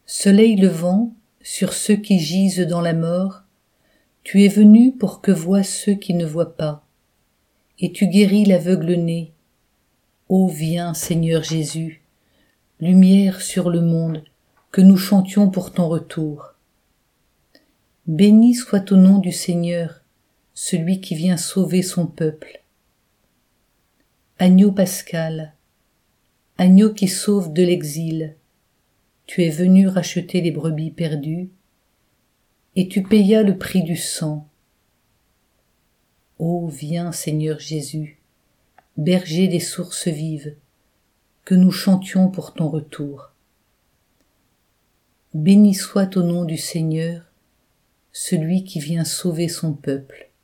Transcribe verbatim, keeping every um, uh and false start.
Soleil levant sur ceux qui gisent dans la mort, tu es venu pour que voient ceux qui ne voient pas, et tu guéris l'aveugle-né. Ô viens, Seigneur Jésus, lumière sur le monde, que nous chantions pour ton retour. Béni soit ton nom du Seigneur, celui qui vient sauver son peuple. Agneau pascal, agneau qui sauve de l'exil, tu es venu racheter les brebis perdues, et tu payas le prix du sang. Ô viens, Seigneur Jésus, berger des sources vives, que nous chantions pour ton retour. Béni soit au nom du Seigneur, celui qui vient sauver son peuple.